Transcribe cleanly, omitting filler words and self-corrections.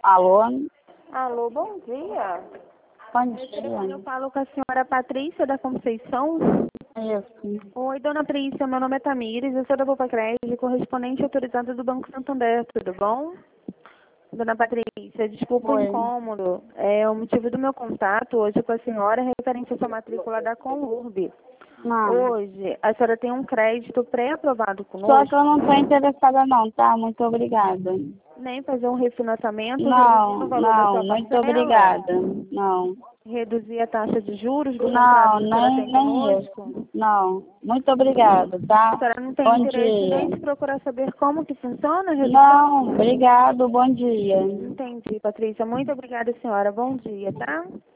Alô? Alô, bom dia. Bom Eu dia. falo com a senhora Patrícia da Conceição. Isso. Oi, dona Patrícia, meu nome é Tamires, eu sou da Poupa Crédito, correspondente autorizada do Banco Santander, tudo bom? Dona Patrícia, desculpa o Oi. incômodo. O motivo do meu contato hoje com a senhora é referente à sua matrícula da Conurb. Não. Hoje, a senhora tem um crédito pré-aprovado Só que conosco, eu não estou interessada não, tá? Muito obrigada. nem fazer um refinanciamento, reduzindo Não, o valor da não, sua muito parcela, obrigada. Não. reduzir a taxa de juros do contrato Não, que a senhora tem nem conosco. isso. Não. Muito obrigada, A tá? senhora não tem Bom interesse nem dia. de procurar saber como que funciona a Não, redução? obrigado, bom dia. Entendi, Patrícia. Muito obrigada, senhora. Bom dia, tá?